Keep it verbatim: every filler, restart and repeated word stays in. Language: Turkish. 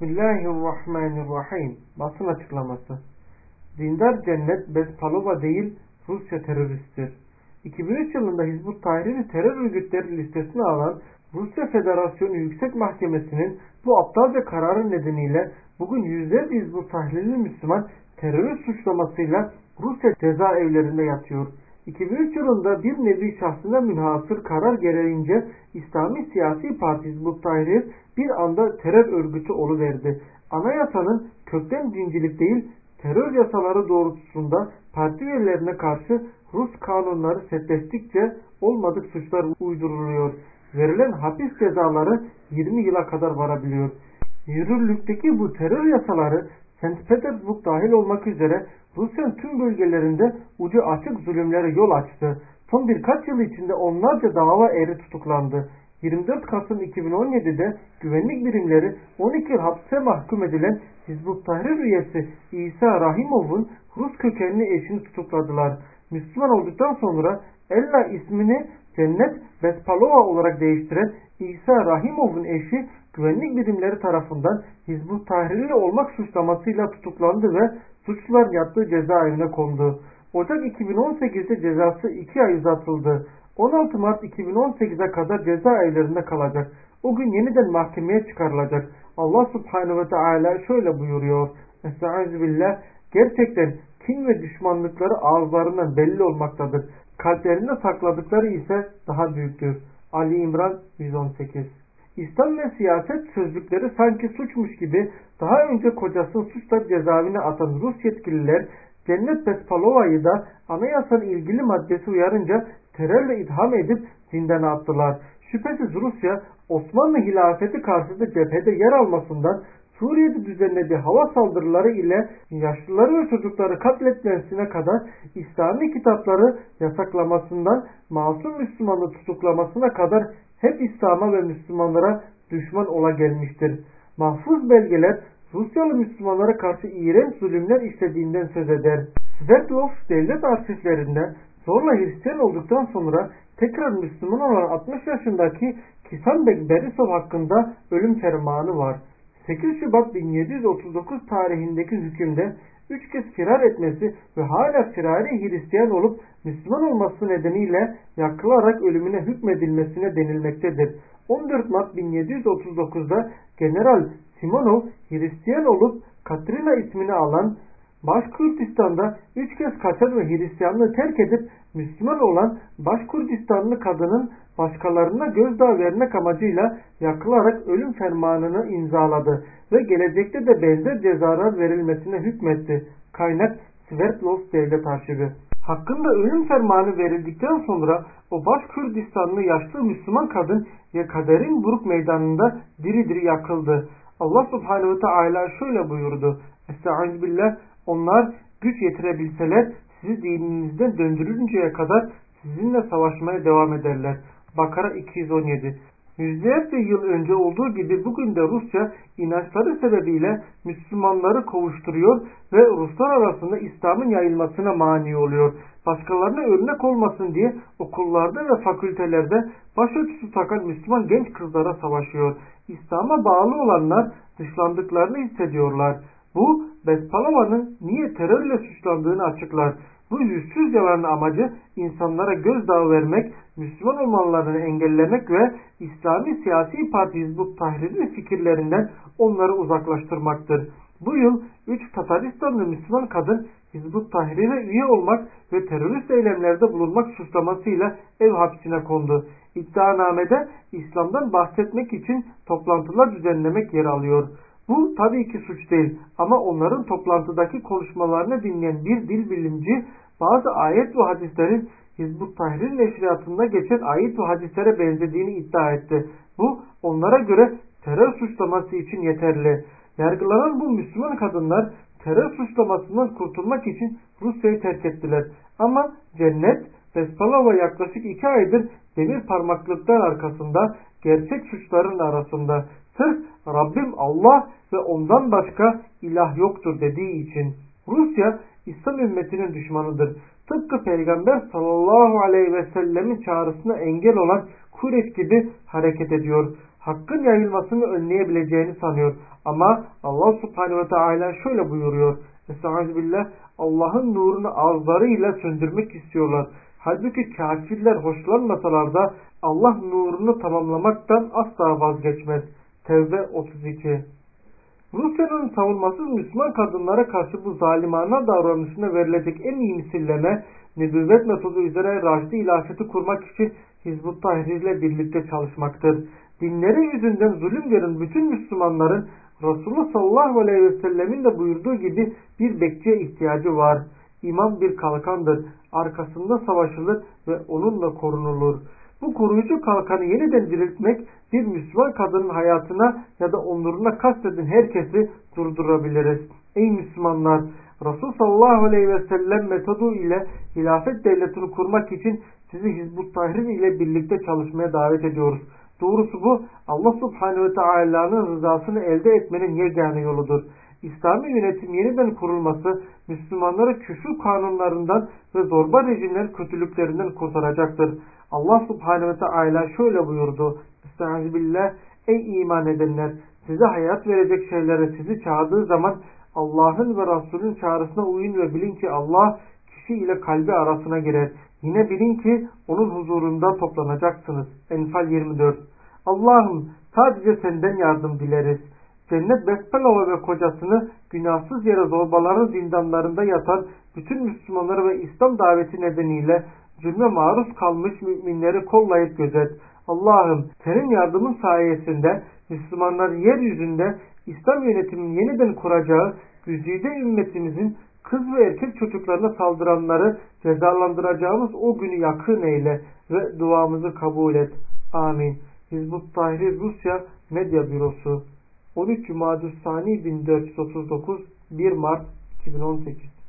Bismillahirrahmanirrahim. Basın açıklaması. Dindar Cennet Bespalova değil, Rusya teröristtir. iki bin üç yılında Hizb-ut Tahrir'i terör örgütleri listesine alan Rusya Federasyonu Yüksek Mahkemesi'nin bu aptalca kararı nedeniyle bugün yüzlerce Hizb-ut Tahrirli Müslüman terörist suçlamasıyla Rusya cezaevlerinde yatıyor. iki bin üç yılında bir nevi şahsına münhasır karar gereğince İslami Siyasi Parti Hizb-ut Tahrir bir anda terör örgütü oluverdi. Anayasanın kökten dincilik değil, terör yasaları doğrultusunda parti üyelerine karşı Rus kanunları sertleştikçe olmadık suçlar uyduruluyor. Verilen hapis cezaları yirmi yıla kadar varabiliyor. Yürürlükteki bu terör yasaları Sankt Petersburg dahil olmak üzere Rusya'nın tüm bölgelerinde ucu açık zulümlere yol açtı. Son birkaç yıl içinde onlarca dava eri tutuklandı. yirmi dört Kasım iki bin on yedi'de güvenlik birimleri on iki yıl hapse mahkum edilen Hizb-ut Tahrir üyesi İsa Rahimov'un Rus kökenli eşini tutukladılar. Müslüman olduktan sonra Ella ismini Cennet Bespalova olarak değiştiren İsa Rahimov'un eşi güvenlik birimleri tarafından Hizb-ut Tahrirli olmak suçlamasıyla tutuklandı ve suçluların yattığı cezaevine kondu. Ocak iki bin on sekiz'de cezası iki ay uzatıldı. on altı Mart iki bin on sekiz'e kadar cezaevlerinde kalacak. O gün yeniden mahkemeye çıkarılacak. Allah Subhanahu ve Teala şöyle buyuruyor. Estağfirullah. Gerçekten kin ve düşmanlıkları ağızlarından belli olmaktadır. Kalplerinde sakladıkları ise daha büyüktür. Ali İmran yüz on sekiz. İslam ve siyaset sözlükleri sanki suçmuş gibi daha önce kocasını suçla cezaevine atan Rus yetkililer Cennet Bespalova'yı da anayasanın ilgili maddesi uyarınca terörle itham edip zindana attılar. Şüphesiz Rusya Osmanlı hilafeti karşısında cephede yer almasından Suriye'de düzenlediği hava saldırıları ile yaşlıları ve çocukları katletmesine kadar İslami kitapları yasaklamasından masum Müslümanı tutuklamasına kadar hep İslam'a ve Müslümanlara düşman ola gelmiştir. Mahfuz belgeler Rusyalı Müslümanlara karşı iğrenç zulümler işlediğinden söz eder. Sverdlov devlet arşivlerinde zorla Hristiyan olduktan sonra tekrar Müslüman olan altmış yaşındaki Kisanbek Berisov hakkında ölüm fermanı var. sekiz Şubat bin yedi yüz otuz dokuz tarihindeki hükümde üç kez firar etmesi ve hala firari Hristiyan olup Müslüman olması nedeniyle yakılarak ölümüne hükmedilmesine denilmektedir. on dört Mart bin yedi yüz otuz dokuz'da General Simonov Hristiyan olup Katrina ismini alan, Başkurdistan'da üç kez kaçan ve Hristiyanlığı terk edip Müslüman olan Başkurdistanlı kadının başkalarına gözdağı vermek amacıyla yakılarak ölüm fermanını imzaladı ve gelecekte de benzer cezalar verilmesine hükmetti. Kaynak Sverdlov Devlet Arşivi. Hakkında ölüm fermanı verildikten sonra o Başkurdistanlı yaşlı Müslüman kadın Yekaterinburg meydanında diri diri yakıldı. Allah Subhanahu ve Teala şöyle buyurdu. Estağfirullah. Onlar güç yetirebilseler sizi dininizden döndürünceye kadar sizinle savaşmaya devam ederler. Bakara iki yüz on yedi. Yüzlerce yıl önce olduğu gibi bugün de Rusya inançları sebebiyle Müslümanları kovuşturuyor ve Ruslar arasında İslam'ın yayılmasına mani oluyor. Başkalarına örnek olmasın diye okullarda ve fakültelerde başörtüsü takan Müslüman genç kızlara savaşıyor. İslam'a bağlı olanlar dışlandıklarını hissediyorlar. Bu Bespalova'nın niye terörle suçlandığını açıklar. Bu yüzsüz yalanın amacı insanlara gözdağı vermek, Müslüman olmalarını engellemek ve İslami Siyasi Parti Hizb-ut Tahrir'in fikirlerinden onları uzaklaştırmaktır. Bu yıl üç Tataristanlı Müslüman kadın Hizb-ut Tahrir'e üye olmak ve terörist eylemlerde bulunmak suçlamasıyla ev hapsine kondu. İddianamede İslam'dan bahsetmek için toplantılar düzenlemek yer alıyor. Bu tabii ki suç değil ama onların toplantıdaki konuşmalarını dinleyen bir dil bilimci bazı ayet ve hadislerin Hizb-ut Tahrir neşriyatında geçen ayet ve hadislere benzediğini iddia etti. Bu onlara göre terör suçlaması için yeterli. Yargılanan bu Müslüman kadınlar terör suçlamasından kurtulmak için Rusya'yı terk ettiler. Ama Cennet Bespalova yaklaşık iki aydır demir parmaklıklar arkasında gerçek suçların arasında. Sırf Rabbim Allah ve ondan başka ilah yoktur dediği için. Rusya İslam ümmetinin düşmanıdır. Tıpkı Peygamber sallallahu aleyhi ve sellemin çağrısına engel olan Kureyş gibi hareket ediyor. hakkın yayılmasını önleyebileceğini sanıyor. Ama Allah Subhanahu ve Teala şöyle buyuruyor. Estağfirullah. Allah'ın nurunu ağızlarıyla söndürmek istiyorlar. Halbuki kafirler hoşlanmasalar da Allah nurunu tamamlamaktan asla vazgeçmez. Tevbe otuz iki. Rusya'nın savunmasız Müslüman kadınlara karşı bu zalimane davranışına verilecek en iyi misilleme, nübüvvet metodu üzere Raşidi ilafeti kurmak için Hizb-ut Tahrir ile birlikte çalışmaktır. Dinleri yüzünden zulüm gören bütün Müslümanların Resulullah sallallahu aleyhi ve sellemin de buyurduğu gibi bir bekçiye ihtiyacı var. İmam bir kalkandır. Arkasında savaşılır ve onunla korunulur. Bu koruyucu kalkanı yeniden diriltmek bir Müslüman kadının hayatına ya da onuruna kasteden herkesi durdurabiliriz. Ey Müslümanlar! Resul sallallahu aleyhi ve sellem metodu ile hilafet devletini kurmak için sizi Hizb-ut Tahrir ile birlikte çalışmaya davet ediyoruz. Doğrusu bu Allah Subhanahu ve Teala'nın rızasını elde etmenin yegane yoludur. İslami yönetim yeniden kurulması Müslümanları küfür kanunlarından ve zorba rejimlerin kötülüklerinden kurtaracaktır. Allah Subhanahu ve Teala şöyle buyurdu. Estağfirullah. Ey iman edenler! Size hayat verecek şeylere sizi çağırdığı zaman Allah'ın ve Resul'ün çağrısına uyun ve bilin ki Allah kişi ile kalbi arasına girer. Yine bilin ki onun huzurunda toplanacaksınız. Enfal yirmi dört. Allah'ım sadece senden yardım dileriz. Cennet Besbelova ve kocasını günahsız yere zorbaların zindanlarında yatan bütün Müslümanları ve İslam daveti nedeniyle zulme maruz kalmış müminleri kollayıp gözet. Allah'ım senin yardımın sayesinde Müslümanlar yeryüzünde İslam yönetimini yeniden kuracağı güzide ümmetimizin kız ve erkek çocuklarına saldıranları cezalandıracağımız o günü yakın eyle ve duamızı kabul et. Amin. Hizb-ut Tahrir Rusya Medya Bürosu on üç Cumadü's Sani bin dört yüz otuz dokuz bir Mart iki bin on sekiz